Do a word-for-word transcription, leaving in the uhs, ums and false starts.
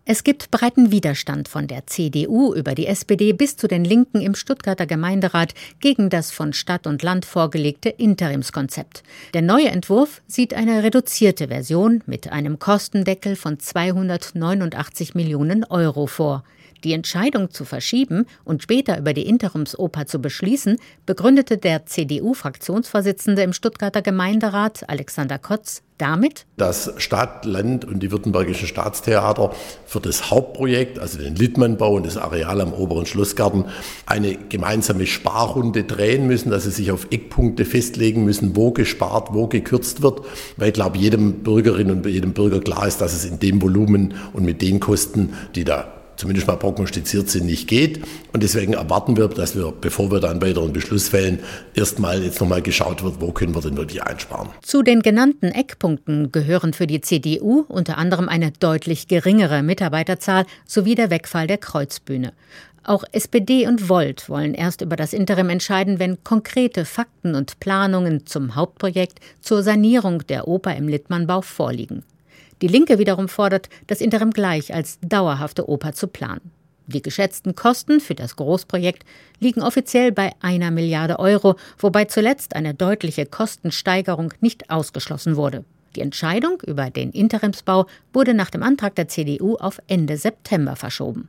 Es gibt breiten Widerstand von der C D U über die S P D bis zu den Linken im Stuttgarter Gemeinderat gegen das von Stadt und Land vorgelegte Interimskonzept. Der neue Entwurf sieht eine reduzierte Version mit einem Kostendeckel von zweihundertneunundachtzig Millionen Euro vor. Die Entscheidung zu verschieben und später über die Interimsoper zu beschließen, begründete der C D U-Fraktionsvorsitzende im Stuttgarter Gemeinderat, Alexander Kotz, damit, dass Stadt, Land und die württembergischen Staatstheater für das Hauptprojekt, also den Littmannbau und das Areal am Oberen Schlossgarten, eine gemeinsame Sparrunde drehen müssen, dass sie sich auf Eckpunkte festlegen müssen, wo gespart, wo gekürzt wird, weil ich glaube, jedem Bürgerin und jedem Bürger klar ist, dass es in dem Volumen und mit den Kosten, die da zumindest mal prognostiziert sind, nicht geht. Und deswegen erwarten wir, dass wir, bevor wir dann weiteren Beschluss fällen, erstmal jetzt nochmal geschaut wird, wo können wir denn wirklich einsparen. Zu den genannten Eckpunkten gehören für die C D U unter anderem eine deutlich geringere Mitarbeiterzahl sowie der Wegfall der Kreuzbühne. Auch S P D und Volt wollen erst über das Interim entscheiden, wenn konkrete Fakten und Planungen zum Hauptprojekt zur Sanierung der Oper im Littmannbau vorliegen. Die Linke wiederum fordert, das Interim gleich als dauerhafte Oper zu planen. Die geschätzten Kosten für das Großprojekt liegen offiziell bei einer Milliarde Euro, wobei zuletzt eine deutliche Kostensteigerung nicht ausgeschlossen wurde. Die Entscheidung über den Interimsbau wurde nach dem Antrag der C D U auf Ende September verschoben.